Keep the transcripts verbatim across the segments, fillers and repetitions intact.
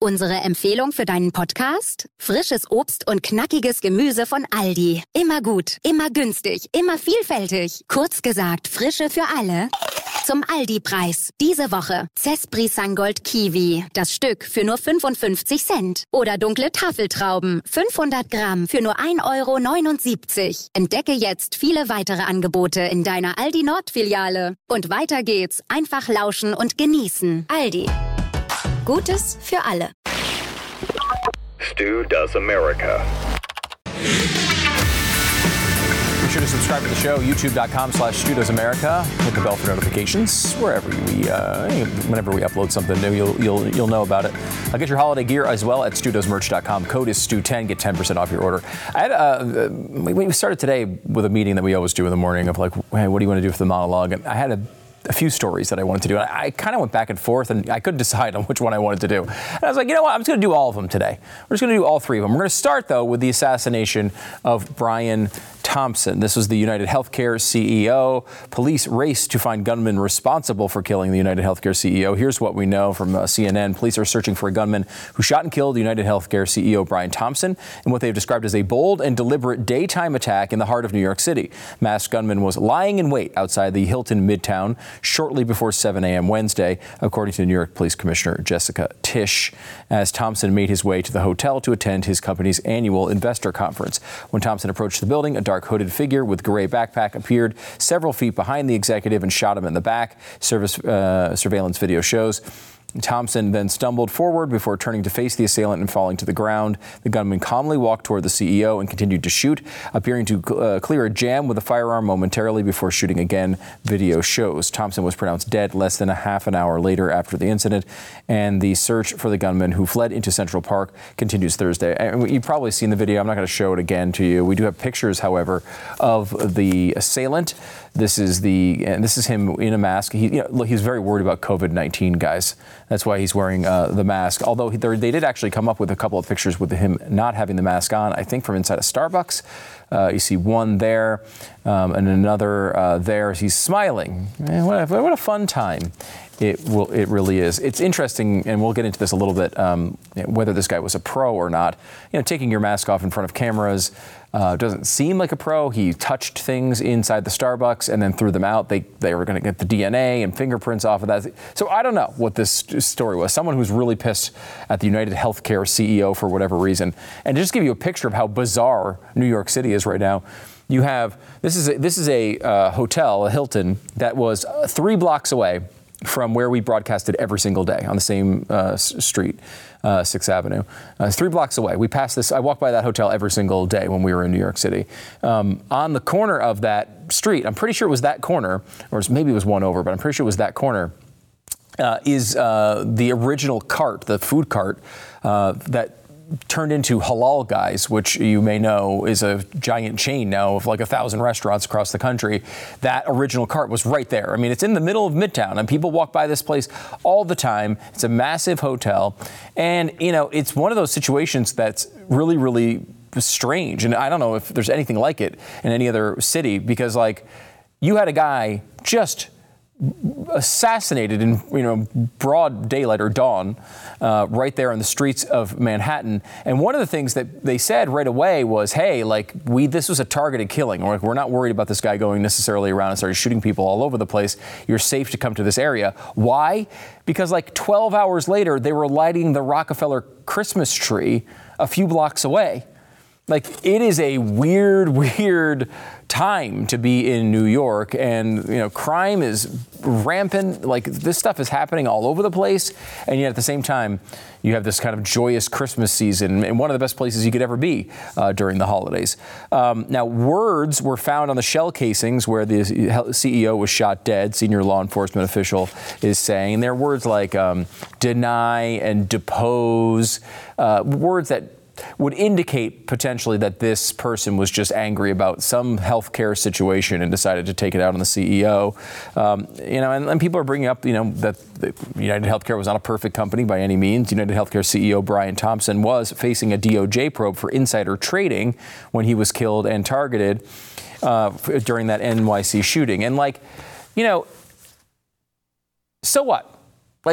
Unsere Empfehlung für deinen Podcast? Frisches Obst und knackiges Gemüse von Aldi. Immer gut, immer günstig, immer vielfältig. Kurz gesagt, Frische für alle. Zum Aldi-Preis. Diese Woche Cespri Sangold Kiwi. Das Stück für nur fünfundfünfzig Cent. Oder dunkle Tafeltrauben. fünfhundert Gramm für nur ein Euro neunundsiebzig. Entdecke jetzt viele weitere Angebote in deiner Aldi Nord-Filiale. Und weiter geht's. Einfach lauschen und genießen. Aldi. Gutes für alle. Stu Does America. Be sure to subscribe to the show, youtube.com slash Stu Does America. Hit the bell for notifications wherever we, uh, whenever we upload something new, you'll you'll you'll know about it. I'll get your holiday gear as well at stu does merch dot com. Code is Stu ten. Get ten percent off your order. I had uh, we started today with a meeting that we always do in the morning of like, hey, what do you want to do for the monologue? And I had a a few stories that I wanted to do. And I, I kind of went back and forth, and I couldn't decide on which one I wanted to do. And I was like, you know what? I'm just going to do all of them today. We're just going to do all three of them. We're going to start, though, with the assassination of Brian Thompson. This was the United Healthcare C E O. Police raced to find gunmen responsible for killing the United Healthcare C E O. Here's what we know from uh, C N N. Police are searching for a gunman who shot and killed United Healthcare C E O Brian Thompson in what they've described as a bold and deliberate daytime attack in the heart of New York City. Masked gunman was lying in wait outside the Hilton Midtown shortly before seven a.m. Wednesday, according to New York Police Commissioner Jessica Tisch, as Thompson made his way to the hotel to attend his company's annual investor conference. When Thompson approached the building, a dark hooded figure with gray backpack appeared several feet behind the executive and shot him in the back. Service uh, surveillance video shows. Thompson then stumbled forward before turning to face the assailant and falling to the ground. The gunman calmly walked toward the C E O and continued to shoot, appearing to uh, clear a jam with a firearm momentarily before shooting again, video shows. Thompson was pronounced dead less than a half an hour later after the incident, and the search for the gunman who fled into Central Park continues Thursday. And you've probably seen the video. I'm not going to show it again to you. We do have pictures, however, of the assailant. This is the and this is him in a mask. He, you know, look, he's very worried about COVID nineteen, guys. That's why he's wearing uh, the mask. Although he, they did actually come up with a couple of pictures with him not having the mask on, I think from inside a Starbucks. Uh, you see one there um, and another uh, there. He's smiling. Man, what, a, what a fun time. It will. It really is. It's interesting, and we'll get into this a little bit, um, whether this guy was a pro or not. You know, taking your mask off in front of cameras uh, doesn't seem like a pro. He touched things inside the Starbucks and then threw them out. They they were going to get the D N A and fingerprints off of that. So I don't know what this story was. Someone who's really pissed at the United Healthcare C E O for whatever reason. And to just give you a picture of how bizarre New York City is right now, you have this is a, this is a uh, hotel, a Hilton, that was uh, three blocks away from where we broadcasted every single day on the same uh, street, uh, sixth Avenue. Uh, three blocks away. We passed this. I walked by that hotel every single day when we were in New York City. Um, on the corner of that street, I'm pretty sure it was that corner, or maybe it was one over, but I'm pretty sure it was that corner, uh, is uh, the original cart, the food cart uh, that turned into Halal Guys, which you may know is a giant chain now of like a thousand restaurants across the country. That original cart was right there. I mean, it's in the middle of Midtown, and people walk by this place all the time. It's a massive hotel, and you know, it's one of those situations that's really, really strange. And I don't know if there's anything like it in any other city, because like you had a guy just assassinated in, you know, broad daylight or dawn, uh, right there on the streets of Manhattan. And one of the things that they said right away was, hey, like we, this was a targeted killing. Or we're not worried about this guy going necessarily around and starting shooting people all over the place. You're safe to come to this area. Why? Because like twelve hours later, they were lighting the Rockefeller Christmas tree a few blocks away. Like, it is a weird, weird time to be in New York, and, you know, crime is rampant. Like, this stuff is happening all over the place, and yet at the same time, you have this kind of joyous Christmas season in one of the best places you could ever be uh, during the holidays. Um, now, words were found on the shell casings where the C E O was shot dead, senior law enforcement official is saying. There are words like um, deny and depose, uh, words that would indicate potentially that this person was just angry about some healthcare situation and decided to take it out on the C E O. Um, you know, and, and people are bringing up, you know, that the United Healthcare was not a perfect company by any means. United Healthcare C E O Brian Thompson was facing a D O J probe for insider trading when he was killed and targeted uh, during that N Y C shooting. And like, you know, so what? Like,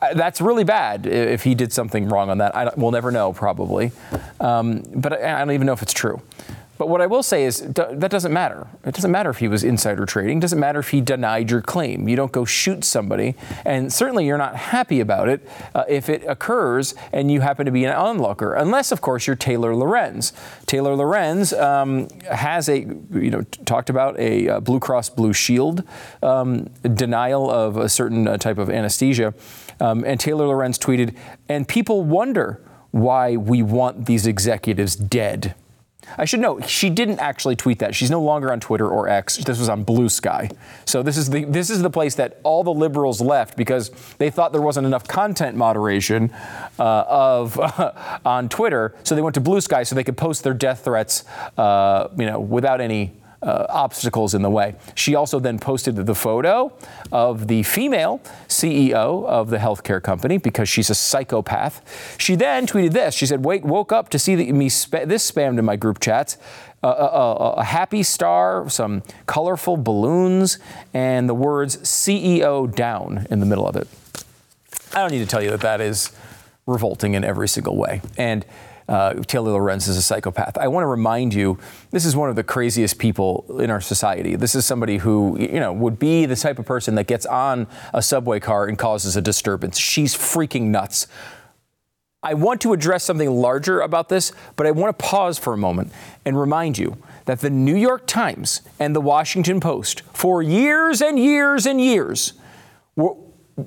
That's really bad if he did something wrong on that. I don't, we'll never know, probably. Um, but I, I don't even know if it's true. But what I will say is that doesn't matter. It doesn't matter if he was insider trading. It doesn't matter if he denied your claim. You don't go shoot somebody. And certainly you're not happy about it uh, if it occurs and you happen to be an onlooker. Unless, of course, you're Taylor Lorenz. Taylor Lorenz um, has a, you know, talked about a uh, Blue Cross Blue Shield um, denial of a certain uh, type of anesthesia. Um, and Taylor Lorenz tweeted, and people wonder why we want these executives dead. I should note, she didn't actually tweet that. She's no longer on Twitter or X. This was on Blue Sky. So this is the this is the place that all the liberals left because they thought there wasn't enough content moderation uh, of uh, on Twitter. So they went to Blue Sky so they could post their death threats, uh, you know, without any Uh, obstacles in the way. She also then posted the photo of the female C E O of the healthcare company because she's a psychopath. She then tweeted this. She said, "Wait, woke up to see the, me sp- this spammed in my group chats. Uh, a, a, a happy star, some colorful balloons, and the words C E O down in the middle of it." I don't need to tell you that that is revolting in every single way. And Uh, Taylor Lorenz is a psychopath. I want to remind you, this is one of the craziest people in our society. This is somebody who, you know, would be the type of person that gets on a subway car and causes a disturbance. She's freaking nuts. I want to address something larger about this, but I want to pause for a moment and remind you that the New York Times and the Washington Post, for years and years and years, were,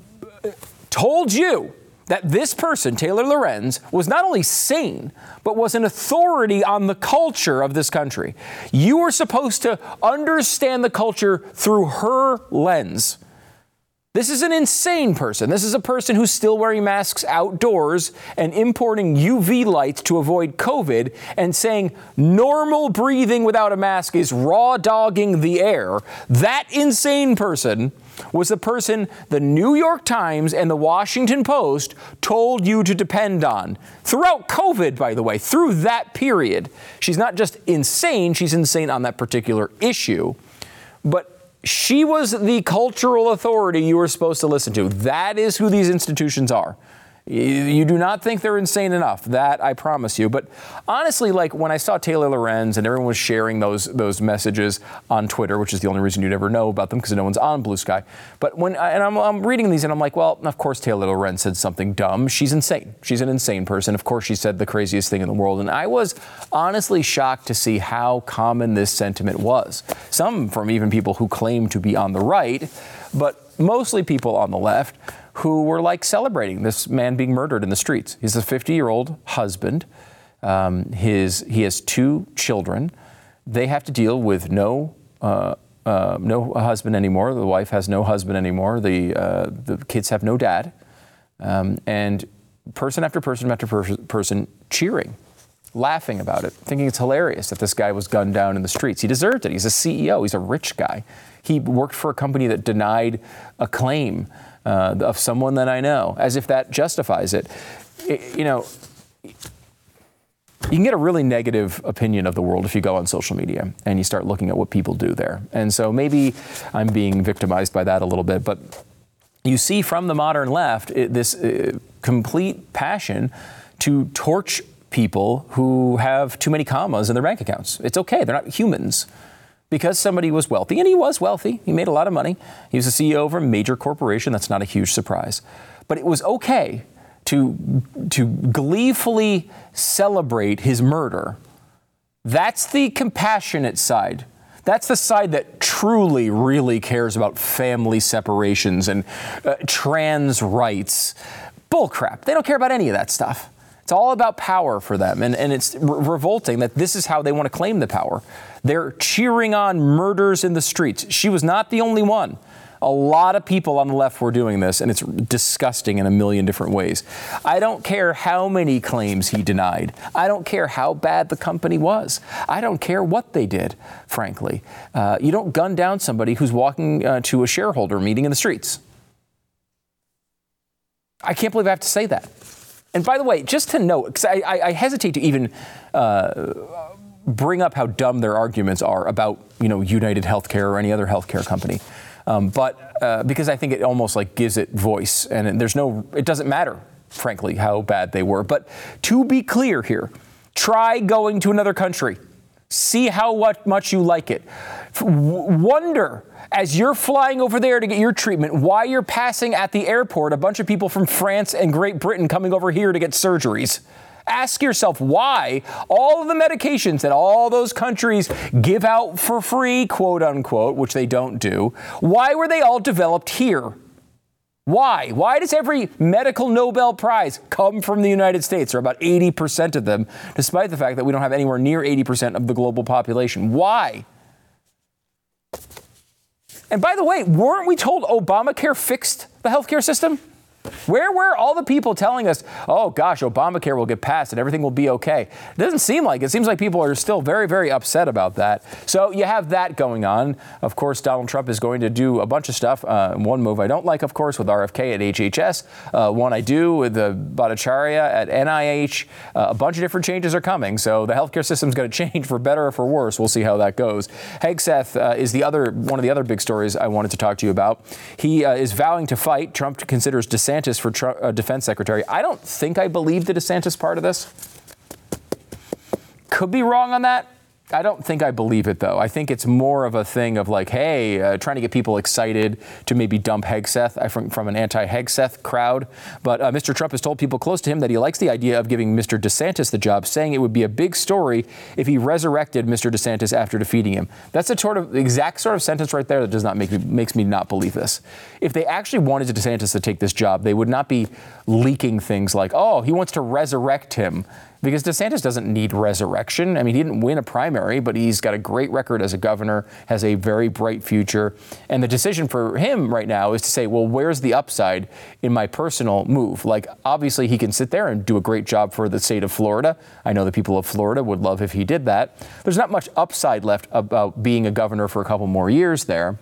told you that this person, Taylor Lorenz, was not only sane, but was an authority on the culture of this country. You were supposed to understand the culture through her lens. This is an insane person. This is a person who's still wearing masks outdoors and importing U V lights to avoid COVID and saying normal breathing without a mask is raw dogging the air. That insane person was the person the New York Times and the Washington Post told you to depend on. Throughout COVID, by the way, through that period. She's not just insane, she's insane on that particular issue. But she was the cultural authority you were supposed to listen to. That is who these institutions are. You do not think they're insane enough. That I promise you. But honestly, like when I saw Taylor Lorenz and everyone was sharing those those messages on Twitter, which is the only reason you'd ever know about them because no one's on Blue Sky. But when I, and I'm, I'm reading these and I'm like, well, of course Taylor Lorenz said something dumb. She's insane. She's an insane person. Of course she said the craziest thing in the world. And I was honestly shocked to see how common this sentiment was. Some from even people who claim to be on the right, but mostly people on the left who were like celebrating this man being murdered in the streets. He's a fifty-year-old husband. Um, his he has two children. They have to deal with no uh, uh, no husband anymore. The wife has no husband anymore. The uh, the kids have no dad. Um, and person after person after per- person cheering, laughing about it, thinking it's hilarious that this guy was gunned down in the streets. He deserved it. He's a C E O. He's a rich guy. He worked for a company that denied a claim Uh, of someone that I know, as if that justifies it. it. You know, you can get a really negative opinion of the world if you go on social media and you start looking at what people do there. And so maybe I'm being victimized by that a little bit, but you see from the modern left it, this uh, complete passion to torch people who have too many commas in their bank accounts. It's okay. They're not humans. Because somebody was wealthy, and he was wealthy, he made a lot of money. He was a C E O of a major corporation. That's not a huge surprise. But it was okay to, to gleefully celebrate his murder. That's the compassionate side. That's the side that truly, really cares about family separations and uh, trans rights. Bullcrap. They don't care about any of that stuff. It's all about power for them, and, and it's re- revolting that this is how they want to claim the power. They're cheering on murders in the streets. She was not the only one. A lot of people on the left were doing this, and it's disgusting in a million different ways. I don't care how many claims he denied. I don't care how bad the company was. I don't care what they did, frankly. Uh, you don't gun down somebody who's walking uh, to a shareholder meeting in the streets. I can't believe I have to say that. And by the way, just to note, because I, I, I hesitate to even uh, bring up how dumb their arguments are about, you know, United Healthcare or any other healthcare company. Um, but uh, because I think it almost like gives it voice, and there's no, it doesn't matter, frankly, how bad they were. But to be clear here, try going to another country. See how what, much you like it. Wonder, as you're flying over there to get your treatment, why you're passing at the airport a bunch of people from France and Great Britain coming over here to get surgeries. Ask yourself why all of the medications that all those countries give out for free, quote unquote, which they don't do, why were they all developed here? Why? Why does every medical Nobel Prize come from the United States, or about eighty percent of them, despite the fact that we don't have anywhere near eighty percent of the global population? Why? And by the way, weren't we told Obamacare fixed the healthcare system? Where were all the people telling us, oh, gosh, Obamacare will get passed and everything will be OK? It doesn't seem like it. It seems like people are still very, very upset about that. So you have that going on. Of course, Donald Trump is going to do a bunch of stuff. Uh, one move I don't like, of course, with R F K at H H S. Uh, one I do with the Bhattacharya at N I H. Uh, a bunch of different changes are coming. So the healthcare system is going to change for better or for worse. We'll see how that goes. Hegseth uh, is the other one of the other big stories I wanted to talk to you about. He uh, is vowing to fight. Trump considers DeSantis for Trump, uh, defense secretary. I don't think I believe the DeSantis part of this. Could be wrong on that. I don't think I believe it, though. I think it's more of a thing of like, hey, uh, trying to get people excited to maybe dump Hegseth from, from an anti-Hegseth crowd. But uh, Mister Trump has told people close to him that he likes the idea of giving Mister DeSantis the job, saying it would be a big story if he resurrected Mister DeSantis after defeating him. That's a sort of exact sort of sentence right there that does not make me makes me not believe this. If they actually wanted DeSantis to take this job, they would not be leaking things like, oh, he wants to resurrect him. Because DeSantis doesn't need resurrection. I mean, he didn't win a primary, but he's got a great record as a governor, has a very bright future. And the decision for him right now is to say, well, where's the upside in my personal move? Like, obviously, he can sit there and do a great job for the state of Florida. I know the people of Florida would love if he did that. There's not much upside left about being a governor for a couple more years there.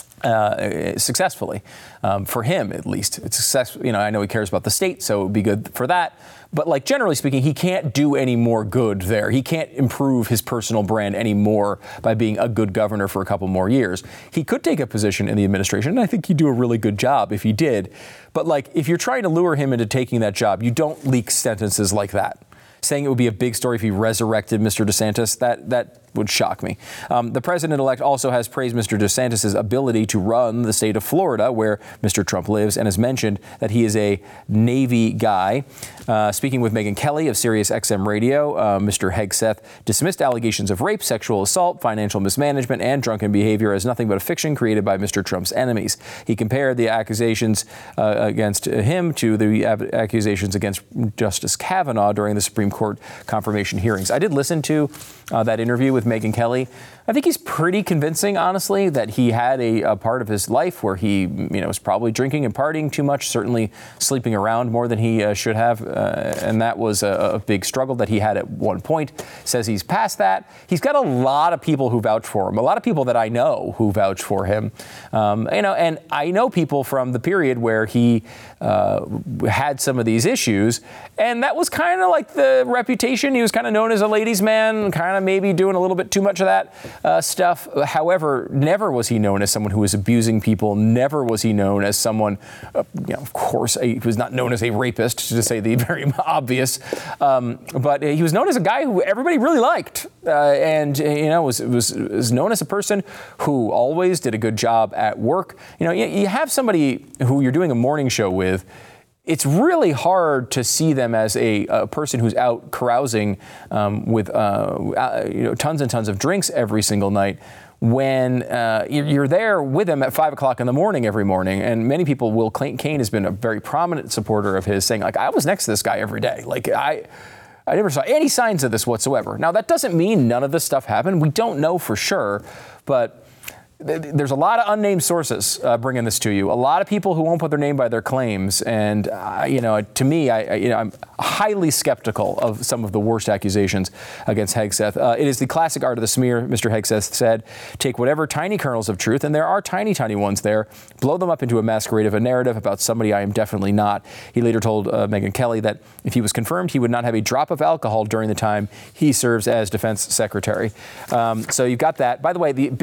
Uh, successfully, um, for him at least. It's success. You know, I know he cares about the state, so it would be good for that. But like generally speaking, he can't do any more good there. He can't improve his personal brand anymore by being a good governor for a couple more years. He could take a position in the administration, and I think he'd do a really good job if he did. But like, if you're trying to lure him into taking that job, you don't leak sentences like that. Saying it would be a big story if he resurrected Mister DeSantis, that that would shock me. Um, the president-elect also has praised Mister DeSantis' ability to run the state of Florida, where Mister Trump lives, and has mentioned that he is a Navy guy. Uh, speaking with Megyn Kelly of Sirius X M Radio, uh, Mister Hegseth dismissed allegations of rape, sexual assault, financial mismanagement, and drunken behavior as nothing but a fiction created by Mister Trump's enemies. He compared the accusations uh, against him to the accusations against Justice Kavanaugh during the Supreme Court confirmation hearings. I did listen to uh, that interview with Megyn Kelly. I think he's pretty convincing, honestly, that he had a, a part of his life where he, you know, was probably drinking and partying too much, certainly sleeping around more than he uh, should have. Uh, and that was a, a big struggle that he had at one point. Says he's past that. He's got a lot of people who vouch for him, a lot of people that I know who vouch for him. Um, you know, and I know people from the period where he uh, had some of these issues. And that was kind of like the reputation. He was kind of known as a ladies' man, kind of maybe doing a little bit too much of that uh, stuff. However, never was he known as someone who was abusing people. Never was he known as someone, uh, you know, of course, he was not known as a rapist, to say the very obvious. Um, but he was known as a guy who everybody really liked. Uh, and, you know, was, was, was known as a person who always did a good job at work. You know, you, you have somebody who you're doing a morning show with. It's really hard to see them as a, a person who's out carousing um, with uh, you know, tons and tons of drinks every single night when uh, you're there with him at five o'clock in the morning every morning. And many people, Will Cain has been a very prominent supporter of his, saying, like, I was next to this guy every day. Like, I... I never saw any signs of this whatsoever. Now, that doesn't mean none of this stuff happened. We don't know for sure, but there's a lot of unnamed sources uh, bringing this to you. A lot of people who won't put their name by their claims. And, uh, you know, to me, I, I, you know, I'm highly skeptical of some of the worst accusations against Hegseth. Uh, it is the classic art of the smear, Mister Hegseth said. Take whatever tiny kernels of truth, and there are tiny, tiny ones there, blow them up into a masquerade of a narrative about somebody I am definitely not. He later told uh, Megyn Kelly that if he was confirmed, he would not have a drop of alcohol during the time he serves as defense secretary. Um, so you've got that. By the way, the big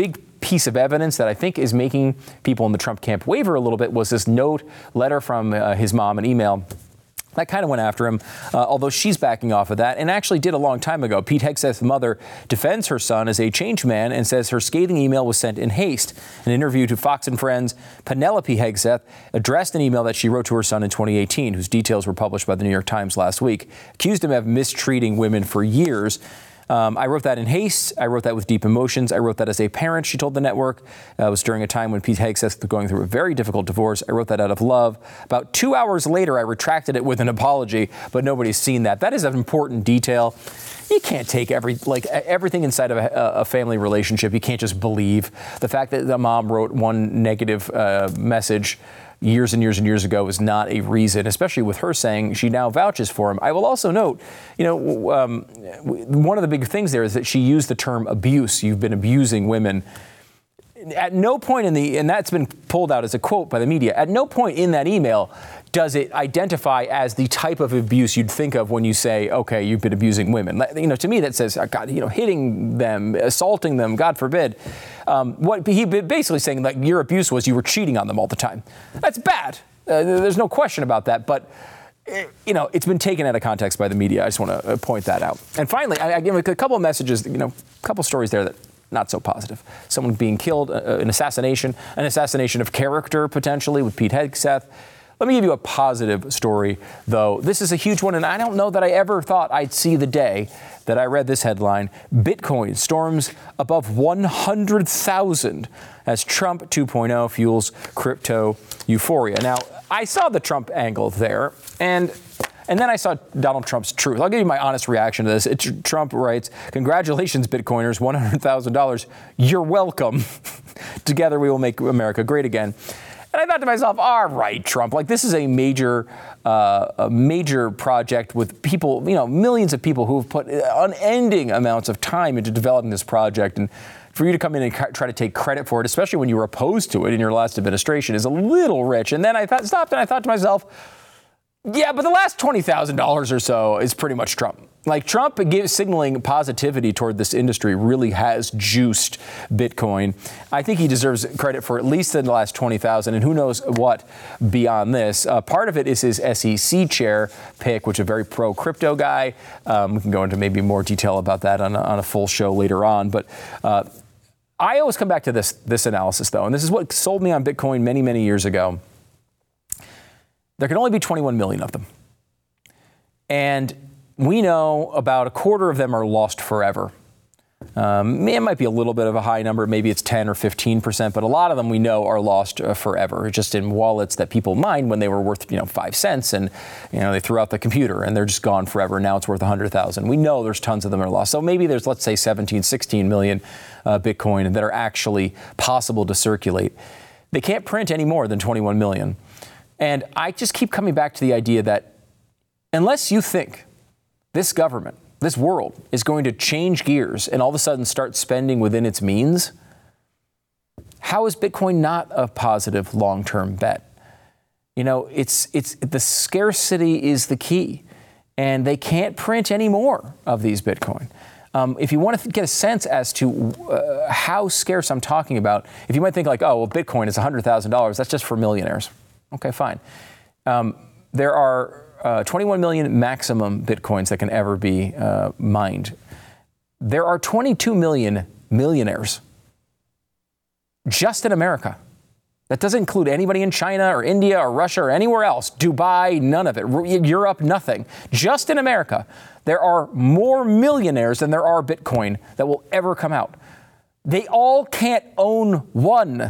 piece of evidence that I think is making people in the Trump camp waver a little bit was this note, letter from uh, his mom, an email. That kind of went after him, uh, although she's backing off of that, and actually did a long time ago. Pete Hegseth's mother defends her son as a changed man and says her scathing email was sent in haste. An interview to Fox and Friends, Penelope Hegseth addressed an email that she wrote to her son in twenty eighteen, whose details were published by the New York Times last week, accused him of mistreating women for years. Um, I wrote that in haste. I wrote that with deep emotions. I wrote that as a parent, she told the network. Uh, it was during a time when Pete Hegseth was going through a very difficult divorce. I wrote that out of love. About two hours later, I retracted it with an apology, but nobody's seen that. That is an important detail. You can't take every like everything inside of a, a family relationship. You can't just believe. The fact that the mom wrote one negative uh, message years and years and years ago is not a reason, especially with her saying she now vouches for him. I will also note, you know, um, one of the big things there is that she used the term abuse. You've been abusing women. At no point in the, and that's been pulled out as a quote by the media, at no point in that email does it identify as the type of abuse you'd think of when you say, okay, you've been abusing women. You know, to me that says, God, you know, hitting them, assaulting them, God forbid. Um, what he basically saying, like, your abuse was you were cheating on them all the time. That's bad. Uh, there's no question about that. But, you know, it's been taken out of context by the media. I just want to point that out. And finally, I, I give a couple of messages, you know, a couple of stories there that not so positive. Someone being killed, uh, an assassination, an assassination of character potentially with Pete Hegseth. Let me give you a positive story, though. This is a huge one, and I don't know that I ever thought I'd see the day that I read this headline. Bitcoin storms above one hundred thousand as Trump two point oh fuels crypto euphoria. Now, I saw the Trump angle there, and and then I saw Donald Trump's truth. I'll give you my honest reaction to this. It's, Trump writes, congratulations, Bitcoiners, one hundred thousand dollars. You're welcome. Together we will make America great again. And I thought to myself, all right, Trump, like this is a major, uh, a major project with people, you know, millions of people who have put unending amounts of time into developing this project. And for you to come in and try to take credit for it, especially when you were opposed to it in your last administration, is a little rich. And then I thought, stopped and I thought to myself, yeah, but the last twenty thousand dollars or so is pretty much Trump. Like Trump gives, signaling positivity toward this industry really has juiced Bitcoin. I think he deserves credit for at least the last twenty thousand, and who knows what beyond this. Uh, part of it is his S E C chair pick, which is a very pro-crypto guy. Um, we can go into maybe more detail about that on a, on a full show later on. But uh, I always come back to this, this analysis, though, and this is what sold me on Bitcoin many, many years ago. There can only be twenty-one million of them. And we know about a quarter of them are lost forever. Um, it might be a little bit of a high number. Maybe it's ten or fifteen percent, but a lot of them we know are lost uh, forever, just in wallets that people mined when they were worth, you know, five cents and, you know, they threw out the computer and they're just gone forever. Now it's worth one hundred thousand. We know there's tons of them are lost. So maybe there's, let's say, seventeen, sixteen million uh, Bitcoin that are actually possible to circulate. They can't print any more than twenty-one million. And I just keep coming back to the idea that unless you think this government, this world is going to change gears and all of a sudden start spending within its means, how is Bitcoin not a positive long-term bet? You know, it's it's the scarcity is the key, and they can't print any more of these Bitcoin. Um, if you want to get a sense as to uh, how scarce I'm talking about, if you might think like, oh, well, Bitcoin is one hundred thousand dollars, that's just for millionaires. Okay, fine. Um, there are uh, twenty-one million maximum Bitcoins that can ever be uh, mined. There are twenty-two million millionaires just in America. That doesn't include anybody in China or India or Russia or anywhere else. Dubai, none of it. Europe, nothing. Just in America, there are more millionaires than there are Bitcoin that will ever come out. They all can't own one.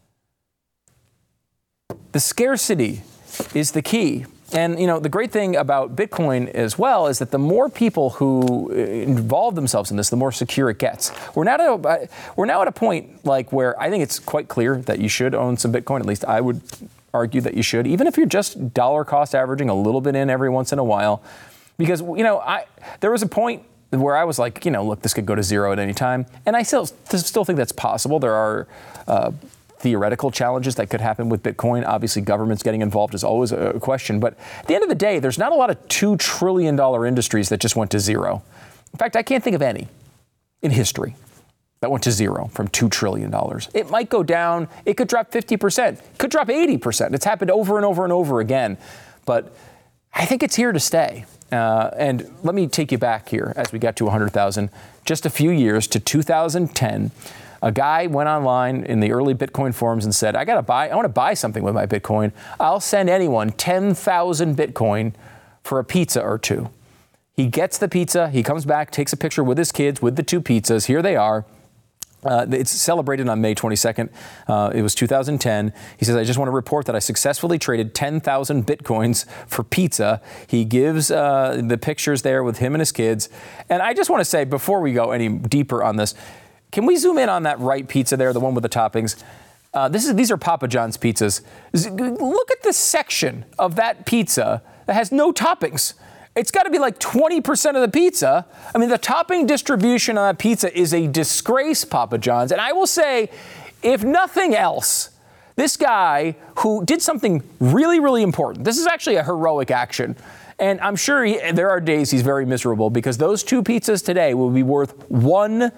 The scarcity is the key. And, you know, the great thing about Bitcoin as well is that the more people who involve themselves in this, the more secure it gets. We're now at a, we're now at a point like where I think it's quite clear that you should own some Bitcoin. At least I would argue that you should, even if you're just dollar cost averaging a little bit in every once in a while. Because, you know, I there was a point where I was like, you know, look, this could go to zero at any time. And I still, still think that's possible. There are uh, theoretical challenges that could happen with Bitcoin. Obviously, governments getting involved is always a question. But at the end of the day, there's not a lot of two trillion dollars industries that just went to zero. In fact, I can't think of any in history. That went to zero from two trillion dollars. It might go down. It could drop fifty percent. Could drop eighty percent. It's happened over and over and over again. But I think it's here to stay. Uh, and let me take you back here as we got to one hundred thousand. Just a few years to two thousand ten. A guy went online in the early Bitcoin forums and said, I got to buy, I want to buy something with my Bitcoin. I'll send anyone ten thousand Bitcoin for a pizza or two. He gets the pizza. He comes back, takes a picture with his kids with the two pizzas. Here they are. Uh, it's celebrated on May twenty-second. Uh, it was two thousand ten. He says, I just want to report that I successfully traded ten thousand Bitcoins for pizza. He gives uh, the pictures there with him and his kids. And I just want to say, before we go any deeper on this, can we zoom in on that right pizza there, the one with the toppings? Uh, this is These are Papa John's pizzas. Look at the section of that pizza that has no toppings. It's got to be like twenty percent of the pizza. I mean, the topping distribution on that pizza is a disgrace, Papa John's. And I will say, if nothing else, this guy who did something really, really important, this is actually a heroic action. And I'm sure he, there are days he's very miserable because those two pizzas today will be worth one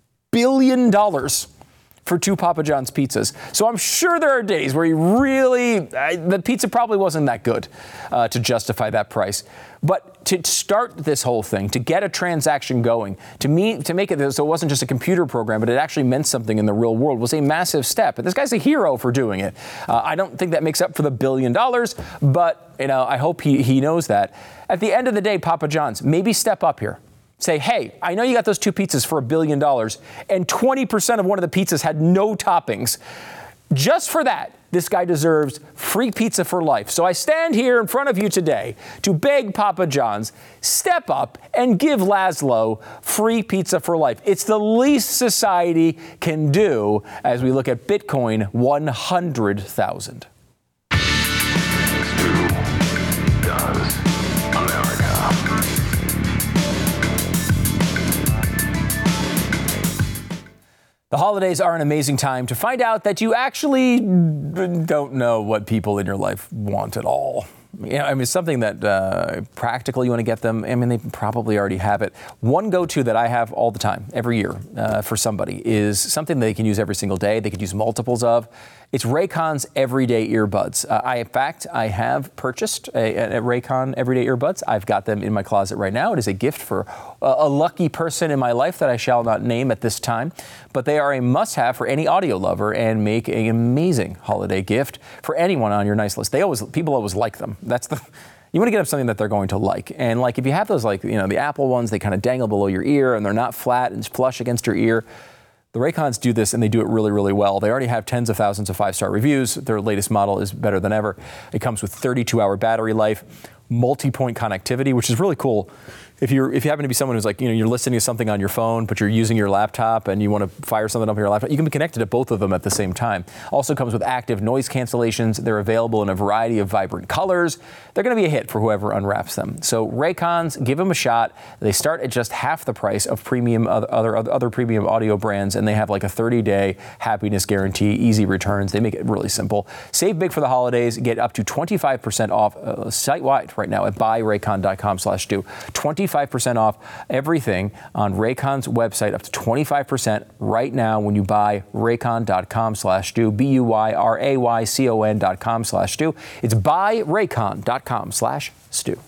billion dollars for two Papa John's pizzas. So I'm sure there are days where he really, uh, the pizza probably wasn't that good uh, to justify that price. But to start this whole thing, to get a transaction going, to me, to make it so it wasn't just a computer program, but it actually meant something in the real world, was a massive step. And this guy's a hero for doing it. Uh, I don't think that makes up for the billion dollars, but you know, I hope he, he knows that. At the end of the day, Papa John's, maybe step up here. Say, hey, I know you got those two pizzas for a billion dollars, and twenty percent of one of the pizzas had no toppings. Just for that, this guy deserves free pizza for life. So I stand here in front of you today to beg Papa John's, step up and give Laszlo free pizza for life. It's the least society can do as we look at Bitcoin one hundred thousand. Stu does America. The holidays are an amazing time to find out that you actually don't know what people in your life want at all. You know, I mean, it's something that uh, practical you want to get them. I mean, they probably already have it. One go-to that I have all the time, every year, uh, for somebody is something they can use every single day. They could use multiples of. It's Raycon's Everyday Earbuds. Uh, I, in fact, I have purchased a, a Raycon Everyday Earbuds. I've got them in my closet right now. It is a gift for a, a lucky person in my life that I shall not name at this time. But they are a must-have for any audio lover and make an amazing holiday gift for anyone on your nice list. They always, people always like them. That's the. You want to get them something that they're going to like. And like if you have those, like, you know, the Apple ones, they kind of dangle below your ear and they're not flat and flush against your ear. The Raycons do this, and they do it really, really well. They already have tens of thousands of five-star reviews. Their latest model is better than ever. It comes with thirty-two hour battery life, multi-point connectivity, which is really cool. If you're if you happen to be someone who's like, you know, you're listening to something on your phone, but you're using your laptop and you want to fire something up on your laptop, you can be connected to both of them at the same time. Also comes with active noise cancellations. They're available in a variety of vibrant colors. They're going to be a hit for whoever unwraps them. So Raycons, give them a shot. They start at just half the price of premium other other, other premium audio brands, and they have like a thirty day happiness guarantee, easy returns. They make it really simple. Save big for the holidays. Get up to twenty-five percent off uh, site-wide right now at buy raycon dot com slash stu. twenty-five percent off everything on Raycon's website, up to twenty-five percent right now when you buy raycon dot com slash stu, B U Y R A Y C O N dot com slash stu. It's buy raycon dot com slash stu.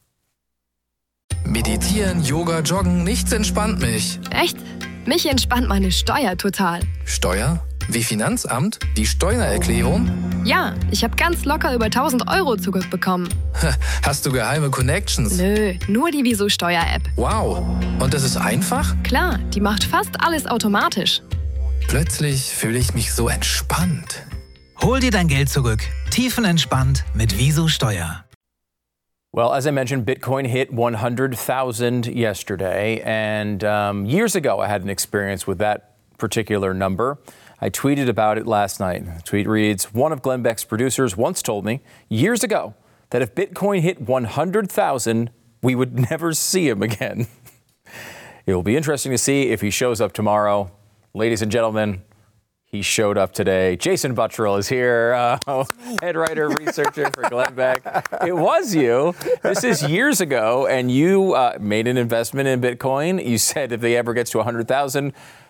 Meditieren, Yoga, Joggen, nichts entspannt mich. Echt? Mich entspannt meine Steuer total. Steuer? Wie Finanzamt? Die Steuererklärung? Ja, ich habe ganz locker über tausend Euro zurückbekommen. Hast du geheime Connections? Nö, nur die Wieso Steuer-App. Wow, und das ist einfach? Klar, die macht fast alles automatisch. Plötzlich fühle ich mich so entspannt. Hol dir dein Geld zurück. Tiefenentspannt mit Wieso Steuer. Well, as I mentioned, Bitcoin hit one hundred thousand yesterday. And um, years ago, I had an experience with that particular number. I tweeted about it last night. The tweet reads, one of Glenn Beck's producers once told me years ago that if Bitcoin hit one hundred thousand, we would never see him again. It will be interesting to see if he shows up tomorrow. Ladies and gentlemen, he showed up today. Jason Buttrill is here, uh, head writer, researcher for Glenn Beck. It was you. This is years ago, and you uh, made an investment in Bitcoin. You said if they ever gets to one hundred thousand,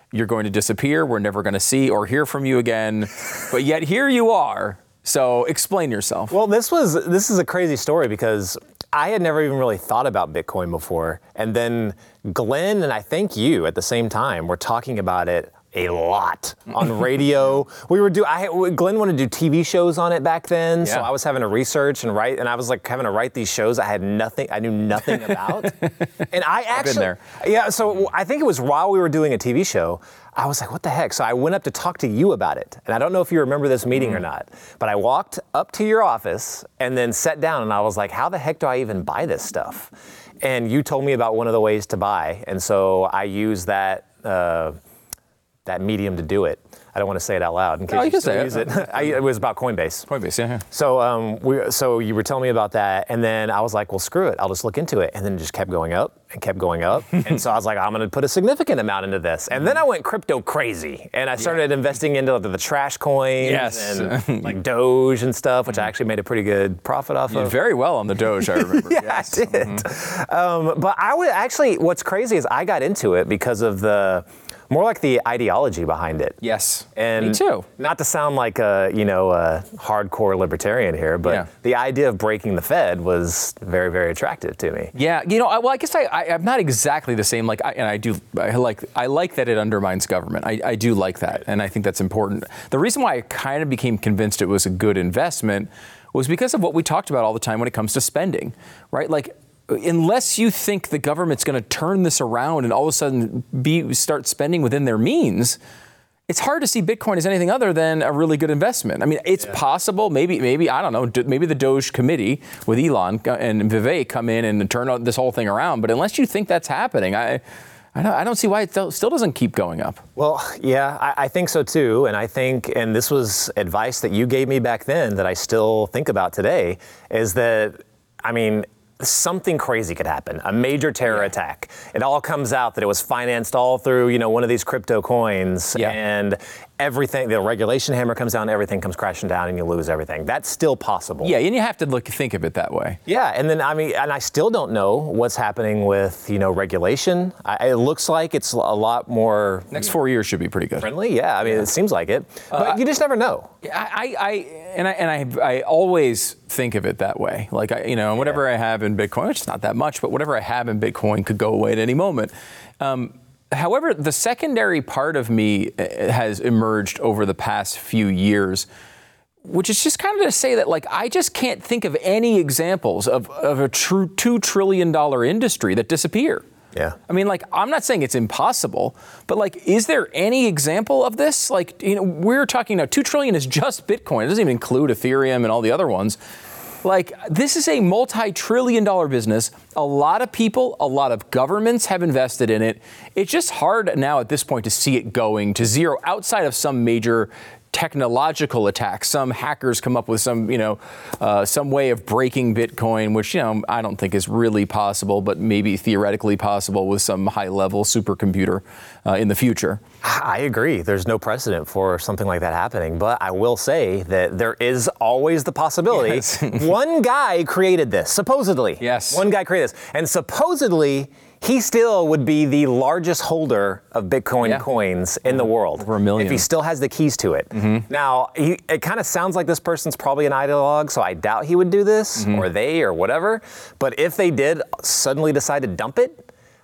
you're going to disappear. We're never going to see or hear from you again. But yet here you are. So explain yourself. Well, this was this is a crazy story because I had never even really thought about Bitcoin before. And then Glenn and I think you at the same time were talking about it a lot on radio. we were do I Glenn wanted to do T V shows on it back then, yeah. so I was having to research and write, and I was like having to write these shows I had nothing, I knew nothing about. And I actually, I've been there. yeah. So I think it was while we were doing a T V show, I was like, what the heck? So I went up to talk to you about it, and I don't know if you remember this meeting mm. or not, but I walked up to your office and then sat down, and I was like, how the heck do I even buy this stuff? And you told me about one of the ways to buy, and so I used that. Uh, that medium to do it. I don't want to say it out loud in case no, you, you can still say use it. it. I, it was about Coinbase. Coinbase, yeah. yeah. So um, we, so you were telling me about that, and then I was like, well, screw it. I'll just look into it. And then it just kept going up and kept going up. And so I was like, I'm going to put a significant amount into this. And then I went crypto crazy, and I started yeah. investing into the, the trash coins yes. and like Doge and stuff, which I actually made a pretty good profit off you of. Did very well on the Doge, I remember. yeah, yes. I did. Mm-hmm. Um, but I would actually, what's crazy is I got into it because of the more like the ideology behind it. Yes, and me too. Not to sound like a, you know, a hardcore libertarian here, but yeah. the idea of breaking the Fed was very, very attractive to me. Yeah, you know, I, well, I guess I, I, I'm not exactly the same. Like, I, and I do, I like, I like that it undermines government. I, I do like that, and I think that's important. The reason why I kind of became convinced it was a good investment was because of what we talked about all the time when it comes to spending, right? Like, unless you think the government's going to turn this around and all of a sudden be start spending within their means, it's hard to see Bitcoin as anything other than a really good investment. I mean, it's yeah. possible. Maybe, maybe I don't know. Maybe the Doge committee with Elon and Vivek come in and turn this whole thing around. But unless you think that's happening, I. I don't, I don't see why it still doesn't keep going up. Well, yeah, I, I think so too. And I think, and this was advice that you gave me back then that I still think about today, is that, I mean, something crazy could happen, a major terror yeah. attack. It all comes out that it was financed all through, you know, one of these crypto coins, yeah. and everything, the regulation hammer comes down, everything comes crashing down, and you lose everything. That's still possible. Yeah, and you have to look, think of it that way. Yeah, and then, I mean, and I still don't know what's happening with, you know, regulation. I, it looks like it's a lot more... Next four years should be pretty good. Friendly, yeah, I mean, yeah. it seems like it. But uh, you just never know. I, I, and I, and I, I always think of it that way. Like, I, you know, whatever yeah. I have in Bitcoin, which is not that much, but whatever I have in Bitcoin could go away at any moment. Um, However, the secondary part of me has emerged over the past few years, which is just kind of to say that, like, I just can't think of any examples of, of a true two trillion dollars industry that disappear. Yeah. I mean, like, I'm not saying it's impossible, but, like, is there any example of this? Like, you know, we're talking now, two trillion dollars is just Bitcoin. It doesn't even include Ethereum and all the other ones. Like, this is a multi-trillion dollar business. A lot of people, a lot of governments have invested in it. It's just hard now at this point to see it going to zero outside of some major technological attack. Some hackers come up with some, you know, uh, some way of breaking Bitcoin, which, you know, I don't think is really possible, but maybe theoretically possible with some high-level supercomputer uh, in the future. I agree. There's no precedent for something like that happening, but I will say that there is always the possibility. Yes. One guy created this, supposedly. Yes. One guy created this, and supposedly he still would be the largest holder of Bitcoin yeah. coins in the world. Over a million. If he still has the keys to it. Mm-hmm. Now, he, it kind of sounds like this person's probably an ideologue, so I doubt he would do this, mm-hmm. or they, or whatever. But if they did suddenly decide to dump it,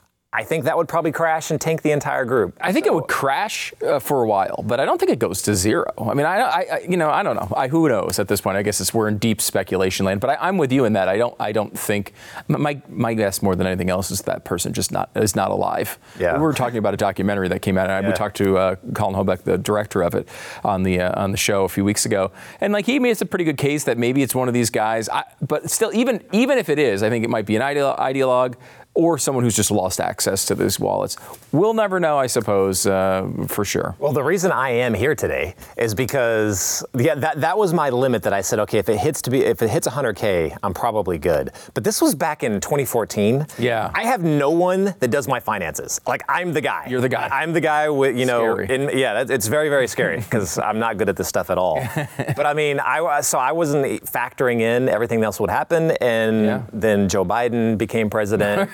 I think that would probably crash and tank the entire group. I think so. It would crash uh, for a while, but I don't think it goes to zero. I mean, I, I, you know, I don't know. I, who knows at this point? I guess it's, we're in deep speculation land. But I, I'm with you in that. I don't. I don't think my my guess more than anything else is that person just not is not alive. Yeah. We were talking about a documentary that came out, and yeah. we talked to uh, Colin Hobeck, the director of it, on the uh, on the show a few weeks ago, and like he made a pretty good case that maybe it's one of these guys. I, but still, even even if it is, I think it might be an ideolo- ideologue. Or someone who's just lost access to these wallets. We'll never know, I suppose, uh, for sure. Well, the reason I am here today is because yeah, that that was my limit that I said, okay, if it hits to be if it hits one hundred K, I'm probably good. But this was back in twenty fourteen. Yeah. I have no one that does my finances. Like, I'm the guy. You're the guy. I'm the guy with, you know, scary. in, yeah, that, it's very, very scary because I'm not good at this stuff at all. But I mean, I so I wasn't factoring in everything else would happen, and yeah. then Joe Biden became president.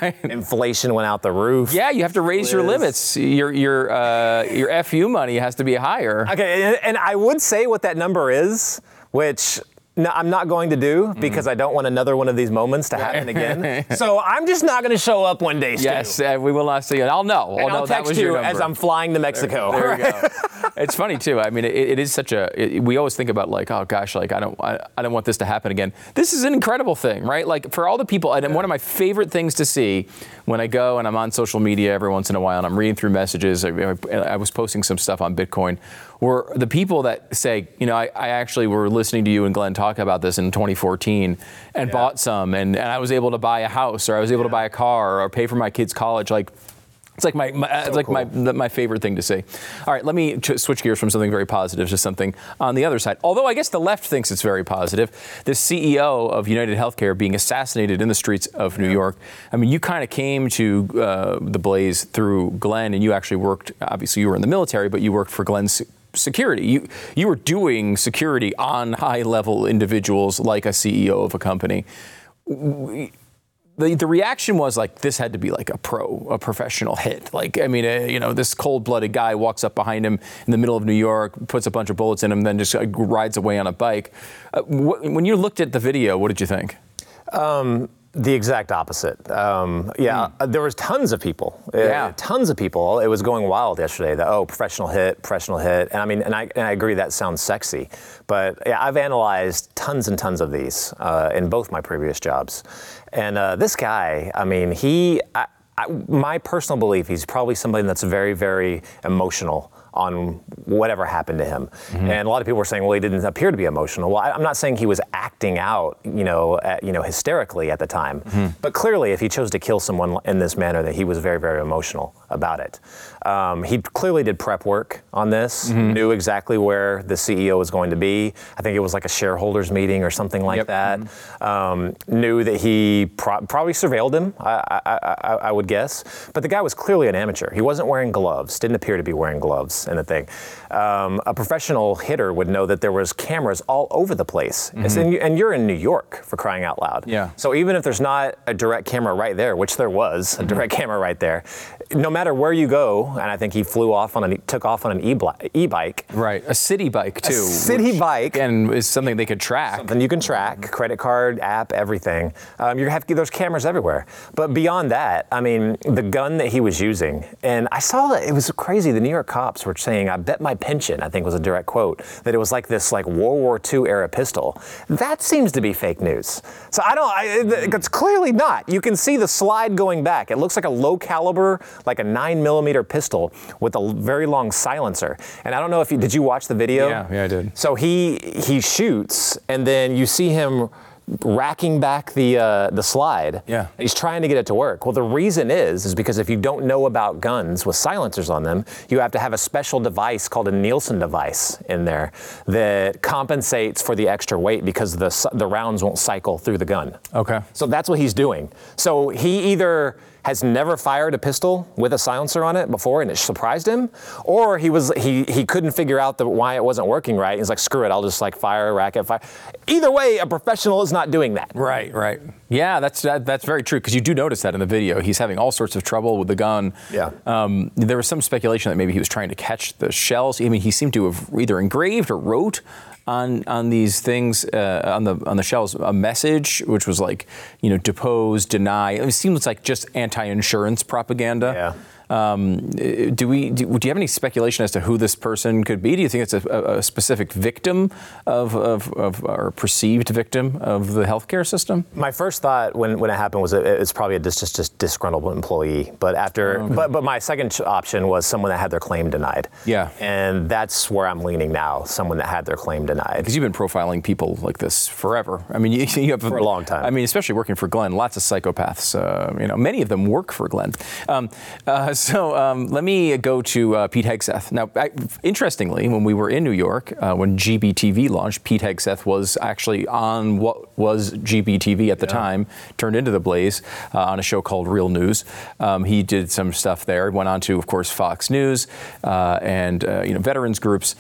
Right. Inflation went out the roof. Yeah, you have to raise your limits. Your your uh, your F U money has to be higher. Okay, and, and I would say what that number is, which no, I'm not going to do because mm. I don't want another one of these moments to happen again. So I'm just not going to show up one day, Stu. Yes, uh, we will not see it. I'll know. And I'll, I'll know text that was you your number. as I'm flying to Mexico. There, there you go. It's funny too. I mean, it, it is such a. It, we always think about like, oh gosh, like I don't, I, I don't want this to happen again. This is an incredible thing, right? Like for all the people, and yeah. one of my favorite things to see when I go and I'm on social media every once in a while and I'm reading through messages. I, I was posting some stuff on Bitcoin, were the people that say, you know, I, I actually were listening to you and Glenn talk about this in twenty fourteen and yeah. bought some, and, and I was able to buy a house, or I was able yeah. to buy a car, or pay for my kids' college, like. It's like my, my so it's like cool. my my favorite thing to say. All right, let me ch- switch gears from something very positive to something on the other side. Although I guess the left thinks it's very positive. The C E O of United Healthcare being assassinated in the streets of New York. I mean, you kind of came to uh, the Blaze through Glenn, and you actually worked. Obviously, you were in the military, but you worked for Glenn's security. You you were doing security on high-level individuals like a C E O of a company. We, The, the reaction was like, this had to be like a pro, a professional hit. Like, I mean, uh, you know, this cold-blooded guy walks up behind him in the middle of New York, puts a bunch of bullets in him, then just uh, rides away on a bike. Uh, wh- when you looked at the video, what did you think? Um, the exact opposite. Um, yeah, mm. uh, there was tons of people. Uh, yeah. Tons of people. It was going wild yesterday. The, oh, professional hit, professional hit. And I mean, and I, and I agree that sounds sexy. But yeah, I've analyzed tons and tons of these uh, in both my previous jobs. And uh, this guy, I mean, he, I, I, my personal belief, he's probably somebody that's very, very emotional on whatever happened to him. Mm-hmm. And a lot of people were saying, well, he didn't appear to be emotional. Well, I, I'm not saying he was acting out, you know, at, you know, hysterically at the time. Mm-hmm. But clearly, if he chose to kill someone in this manner, that he was very, very emotional about it. Um, he clearly did prep work on this, mm-hmm. knew exactly where the C E O was going to be. I think it was like a shareholders meeting or something like yep. that. Mm-hmm. Um, knew that he pro- probably surveilled him, I, I, I, I would guess. But the guy was clearly an amateur. He wasn't wearing gloves, didn't appear to be wearing gloves and the thing. Um, a professional hitter would know that there was cameras all over the place. Mm-hmm. And, and you're in New York, for crying out loud. Yeah. So even if there's not a direct camera right there, which there was, a direct mm-hmm. camera right there, no matter where you go, and I think he flew off on an, took off on an e- e-bike. Right, a city bike too. A city which, bike. And is something they could track. Something you can track, credit card, app, everything. Um, you have there's cameras everywhere. But beyond that, I mean, the gun that he was using, and I saw that it was crazy. The New York cops were saying, "I bet my pension," I think was a direct quote, that it was like this like World War Two era pistol. That seems to be fake news. So I don't. I, it's clearly not. You can see the slide going back. It looks like a low caliber, like a nine millimeter pistol with a very long silencer. And I don't know if you did you watch the video? Yeah, yeah, I did. So he he shoots, and then you see him racking back the uh, the slide. Yeah. He's trying to get it to work. Well, the reason is is because if you don't know about guns with silencers on them, you have to have a special device called a Nielsen device in there that compensates for the extra weight because the the rounds won't cycle through the gun. Okay. So that's what he's doing. So he either has never fired a pistol with a silencer on it before and it surprised him, or he was he he couldn't figure out the, why it wasn't working right. He's like, screw it, I'll just like fire, rack it, fire. Either way, a professional is not doing that. Right, right. Yeah, that's that, that's very true, because you do notice that in the video. He's having all sorts of trouble with the gun. Yeah. Um, there was some speculation that maybe he was trying to catch the shells. I mean, he seemed to have either engraved or wrote on on these things uh, on the on the shells a message which was like, you know, depose, deny. It seems like just anti-insurance propaganda. Yeah. Um, do we? Do, do you have any speculation as to who this person could be? Do you think it's a, a specific victim of, of, of, or perceived victim of the healthcare system? My first thought when, when it happened was it, it's probably a dis, just, just disgruntled employee. But after, okay. but but my second option was someone that had their claim denied. Yeah. And that's where I'm leaning now. Someone that had their claim denied. Because you've been profiling people like this forever. I mean, you, you have for a long time. I mean, especially working for Glenn, lots of psychopaths. Uh, you know, many of them work for Glenn. Um, uh, So um, let me go to uh, Pete Hegseth. Now, I, interestingly, when we were in New York, uh, when G B T V launched, Pete Hegseth was actually on what was G B T V at the yeah. time, turned into The Blaze uh, on a show called Real News. Um, he did some stuff there, went on to, of course, Fox News uh, and, uh, you know, veterans groups.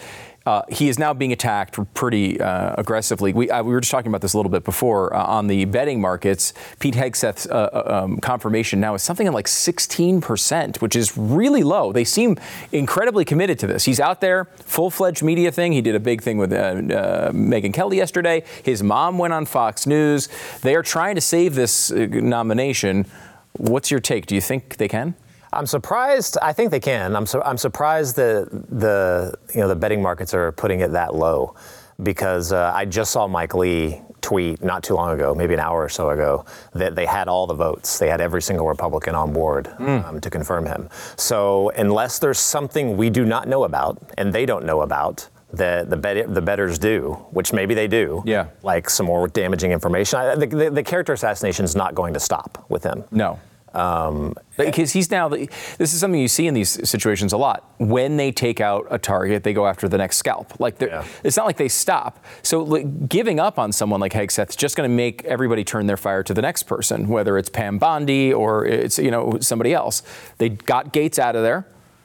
Uh, he is now being attacked pretty uh, aggressively. We, uh, we were just talking about this a little bit before uh, on the betting markets. Pete Hegseth's uh, um, confirmation now is something like sixteen percent, which is really low. They seem incredibly committed to this. He's out there, full-fledged media thing. He did a big thing with uh, uh, Megyn Kelly yesterday. His mom went on Fox News. They are trying to save this uh, nomination. What's your take? Do you think they can? I'm surprised. I think they can. I'm su- I'm surprised that the you know the betting markets are putting it that low, because uh, I just saw Mike Lee tweet not too long ago, maybe an hour or so ago, that they had all the votes. They had every single Republican on board mm. um, to confirm him. So unless there's something we do not know about and they don't know about, that the bet- the bettors do, which maybe they do, yeah. like some more damaging information. I, the, the, the character assassination is not going to stop with him. No. Um, because he's now, this is something you see in these situations a lot. When they take out a target, they go after the next scalp. Like yeah. It's not like they stop. So like, giving up on someone like Hegseth is just going to make everybody turn their fire to the next person, whether it's Pam Bondi or it's, you know, somebody else. They got Gates out of there.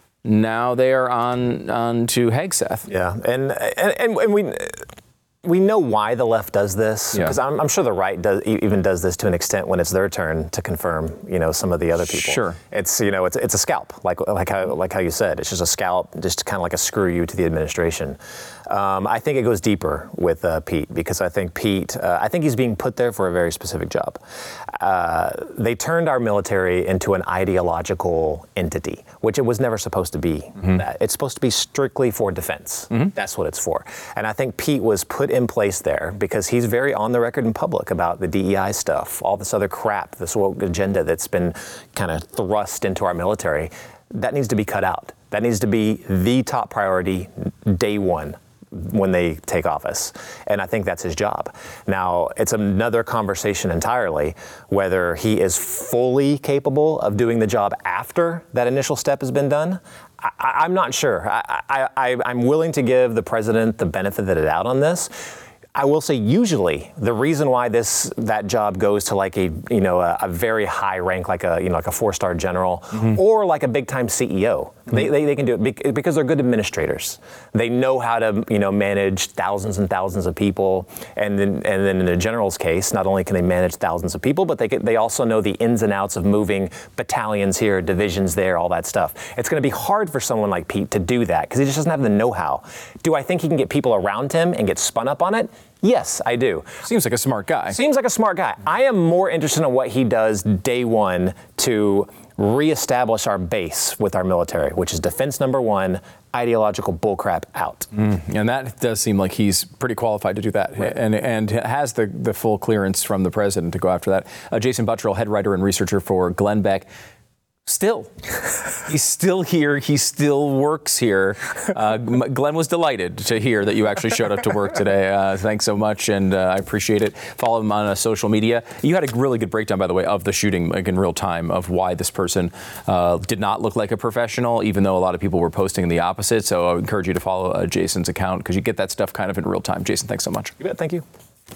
Now they are on, on to Hegseth. Yeah, and and, and we... We know why the left does this, because yeah. I'm, I'm sure the right does, even does this to an extent when it's their turn to confirm, you know, some of the other people. Sure. It's, you know, it's it's a scalp, like like how like how you said. It's just a scalp, just kind of like a screw you to the administration. Um, I think it goes deeper with uh, Pete, because I think Pete, uh, I think he's being put there for a very specific job. Uh, they turned our military into an ideological entity, which it was never supposed to be. Mm-hmm. That. It's supposed to be strictly for defense. Mm-hmm. That's what it's for. And I think Pete was put in place there because he's very on the record in public about the D E I stuff, all this other crap, this woke agenda that's been kind of thrust into our military. That needs to be cut out. That needs to be the top priority day one when they take office. And I think that's his job. Now, it's another conversation entirely whether he is fully capable of doing the job after that initial step has been done. I, I'm not sure. I, I, I, I'm willing to give the president the benefit of the doubt on this. I will say usually the reason why this that job goes to like a you know a, a very high rank, like a you know like a four-star general mm-hmm. or like a big time C E O, mm-hmm. they, they they can do it because they're good administrators. They know how to you know manage thousands and thousands of people, and then and then in the general's case, not only can they manage thousands of people, but they can, they also know the ins and outs of moving battalions here, divisions there, all that stuff. It's going to be hard for someone like Pete to do that because he just doesn't have the know-how. Do I think he can get people around him and get spun up on it? Yes, I do. Seems like a smart guy. Seems like a smart guy. I am more interested in what he does day one to reestablish our base with our military, which is defense number one, ideological bullcrap out. Mm, and that does seem like he's pretty qualified to do that, right. and and has the, the full clearance from the president to go after that. Uh, Jason Buttrill, head writer and researcher for Glenn Beck. Still, he's still here. He still works here. Uh, Glenn was delighted to hear that you actually showed up to work today. Uh, thanks so much, and uh, I appreciate it. Follow him on uh, social media. You had a really good breakdown, by the way, of the shooting like, in real time of why this person uh, did not look like a professional, even though a lot of people were posting the opposite. So I encourage you to follow uh, Jason's account because you get that stuff kind of in real time. Jason, thanks so much. You bet. Thank you.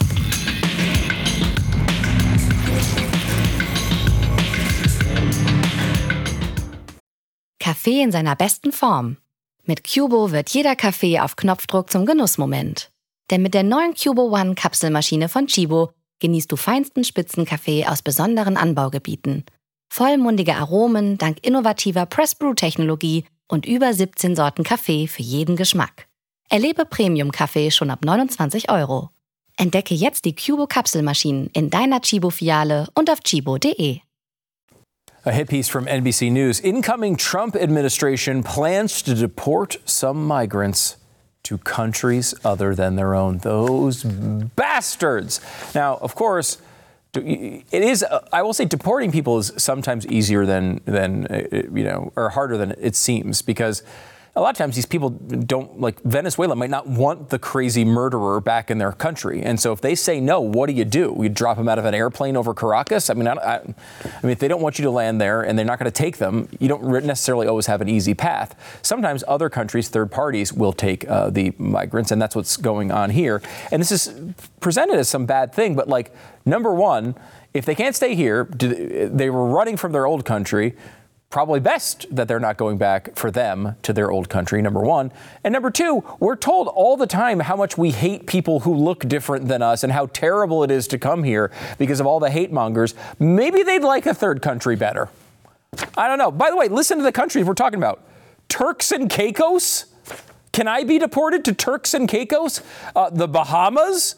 Kaffee in seiner besten Form. Mit Cubo wird jeder Kaffee auf Knopfdruck zum Genussmoment. Denn mit der neuen Cubo One Kapselmaschine von Chibo genießt du feinsten Spitzenkaffee aus besonderen Anbaugebieten. Vollmundige Aromen dank innovativer Press-Brew-Technologie und über siebzehn Sorten Kaffee für jeden Geschmack. Erlebe Premium-Kaffee schon ab neunundzwanzig Euro. Entdecke jetzt die Cubo Kapselmaschinen in deiner Chibo-Filiale und auf chibo punkt de. A hit piece from N B C News. Incoming Trump administration plans to deport some migrants to countries other than their own. Those bastards. Now, of course, it is, I will say deporting people is sometimes easier than, than you know, or harder than it seems because a lot of times these people don't, like Venezuela might not want the crazy murderer back in their country. And so if they say no, what do you do? You drop them out of an airplane over Caracas? I mean, I, I, I mean, if they don't want you to land there and they're not going to take them, you don't necessarily always have an easy path. Sometimes other countries, third parties, will take uh, the migrants, and that's what's going on here. And this is presented as some bad thing, but like, number one, if they can't stay here, they were running from their old country, probably best that they're not going back for them to their old country, number one. And number two, we're told all the time how much we hate people who look different than us and how terrible it is to come here because of all the hate mongers. Maybe they'd like a third country better. I don't know. By the way, listen to the countries we're talking about. Turks and Caicos? Can I be deported to Turks and Caicos? Uh, the Bahamas?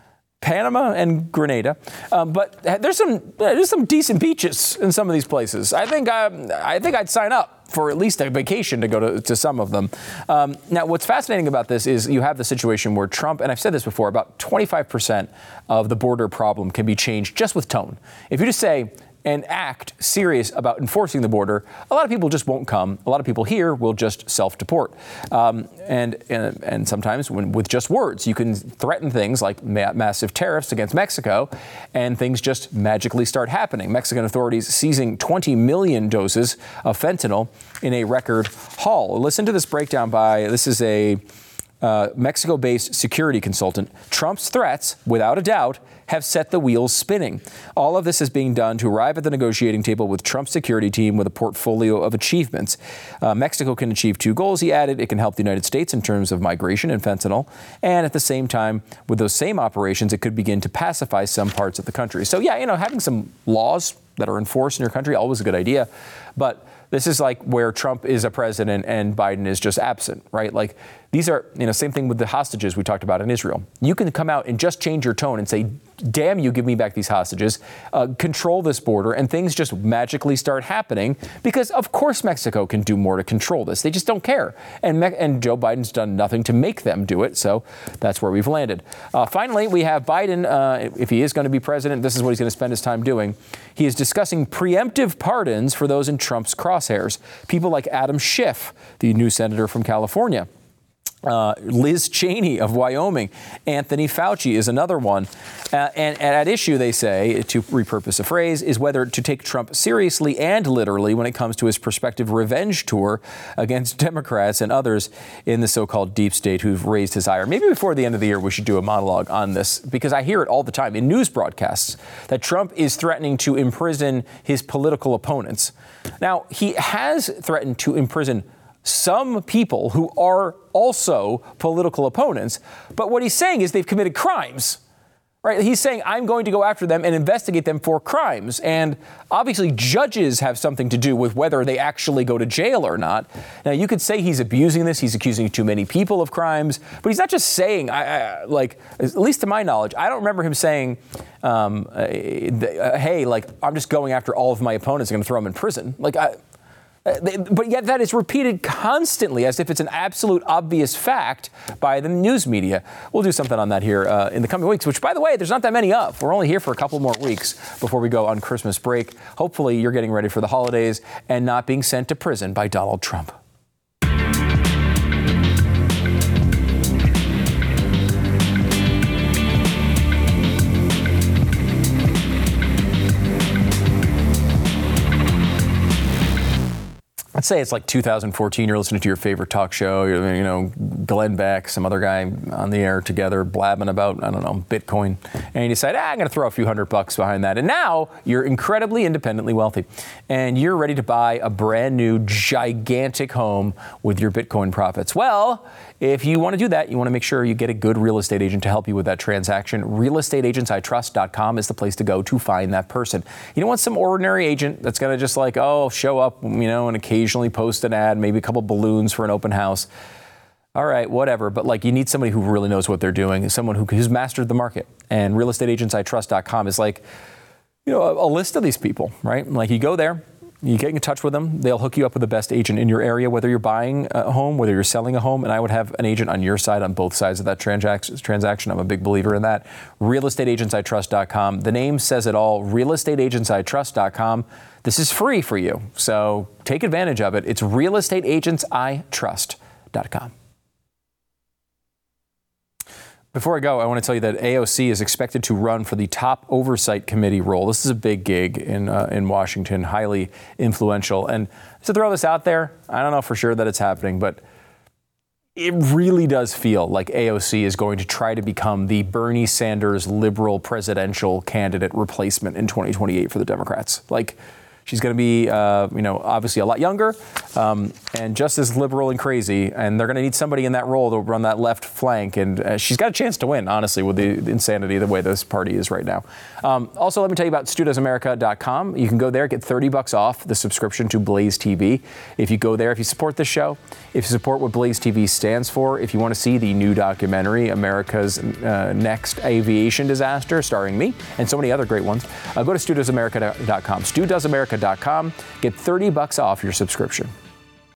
Panama and Grenada, um, but there's some there's some decent beaches in some of these places. I think I, I think I'd sign up for at least a vacation to go to, to some of them. Um, now, what's fascinating about this is you have the situation where Trump, and I've said this before, about twenty-five percent of the border problem can be changed just with tone. If you just say and act serious about enforcing the border, a lot of people just won't come. A lot of people here will just self-deport. Um, and, and and sometimes when, with just words, you can threaten things like ma- massive tariffs against Mexico, and things just magically start happening. Mexican authorities seizing twenty million doses of fentanyl in a record haul. Listen to this breakdown by, this is a uh, Mexico-based security consultant. Trump's threats, without a doubt, have set the wheels spinning. All of this is being done to arrive at the negotiating table with Trump's security team with a portfolio of achievements. Uh, Mexico can achieve two goals, he added. It can help the United States in terms of migration and fentanyl. And at the same time, with those same operations, it could begin to pacify some parts of the country. So, yeah, you know, having some laws that are enforced in your country, always a good idea. But this is like where Trump is a president and Biden is just absent, right? Like these are, you know, same thing with the hostages we talked about in Israel. You can come out and just change your tone and say, damn you, give me back these hostages, uh, control this border, and things just magically start happening because, of course, Mexico can do more to control this. They just don't care. And, Me- and Joe Biden's done nothing to make them do it. So that's where we've landed. Uh, finally, we have Biden. Uh, if he is going to be president, this is what he's going to spend his time doing. He is discussing preemptive pardons for those in Trump's crosshairs. People like Adam Schiff, the new senator from California. Uh, Liz Cheney of Wyoming. Anthony Fauci is another one. Uh, and, and at issue, they say, to repurpose a phrase, is whether to take Trump seriously and literally when it comes to his prospective revenge tour against Democrats and others in the so-called deep state who've raised his ire. Maybe before the end of the year, we should do a monologue on this, because I hear it all the time in news broadcasts that Trump is threatening to imprison his political opponents. Now, he has threatened to imprison some people who are also political opponents. But what he's saying is they've committed crimes, right? He's saying, I'm going to go after them and investigate them for crimes. And obviously judges have something to do with whether they actually go to jail or not. Now, you could say he's abusing this. He's accusing too many people of crimes. But he's not just saying, I, I, like, at least to my knowledge, I don't remember him saying, um, uh, hey, like, I'm just going after all of my opponents. I'm going to throw them in prison. Like, I... But yet that is repeated constantly as if it's an absolute obvious fact by the news media. We'll do something on that here uh, in the coming weeks, which, by the way, there's not that many of. We're only here for a couple more weeks before we go on Christmas break. Hopefully you're getting ready for the holidays and not being sent to prison by Donald Trump. Let's say it's like two thousand fourteen, you're listening to your favorite talk show, you're, you know, Glenn Beck, some other guy on the air together blabbing about, I don't know, Bitcoin. And you decide, ah, I'm going to throw a few hundred bucks behind that. And now you're incredibly independently wealthy. And you're ready to buy a brand new gigantic home with your Bitcoin profits. Well, if you want to do that, you want to make sure you get a good real estate agent to help you with that transaction. real estate agents I trust dot com is the place to go to find that person. You don't want some ordinary agent that's going to just like, oh, show up, you know, and occasionally post an ad, maybe a couple balloons for an open house. All right, whatever. But like, you need somebody who really knows what they're doing, someone who, who's mastered the market. And real estate agents I trust dot com is like, you know, a, a list of these people, right? Like you go there, you get in touch with them. They'll hook you up with the best agent in your area, whether you're buying a home, whether you're selling a home. And I would have an agent on your side on both sides of that transaction. I'm a big believer in that. real estate agents I trust dot com. The name says it all. real estate agents I trust dot com. This is free for you. So take advantage of it. It's real estate agents I trust dot com. Before I go, I want to tell you that A O C is expected to run for the top oversight committee role. This is a big gig in uh, in Washington, highly influential. And to throw this out there, I don't know for sure that it's happening, but it really does feel like A O C is going to try to become the Bernie Sanders liberal presidential candidate replacement in twenty twenty-eight for the Democrats. Like, She's going to be, uh, you know, obviously a lot younger um, and just as liberal and crazy. And they're going to need somebody in that role to run that left flank. And uh, she's got a chance to win, honestly, with the, the insanity the way this party is right now. Um, also, let me tell you about stu does america dot com. You can go there, get thirty bucks off the subscription to Blaze T V. If you go there, if you support this show, if you support what Blaze T V stands for, if you want to see the new documentary, America's uh, Next Aviation Disaster, starring me and so many other great ones, uh, go to stu does america dot com. stu does america dot com. Get thirty bucks off your subscription.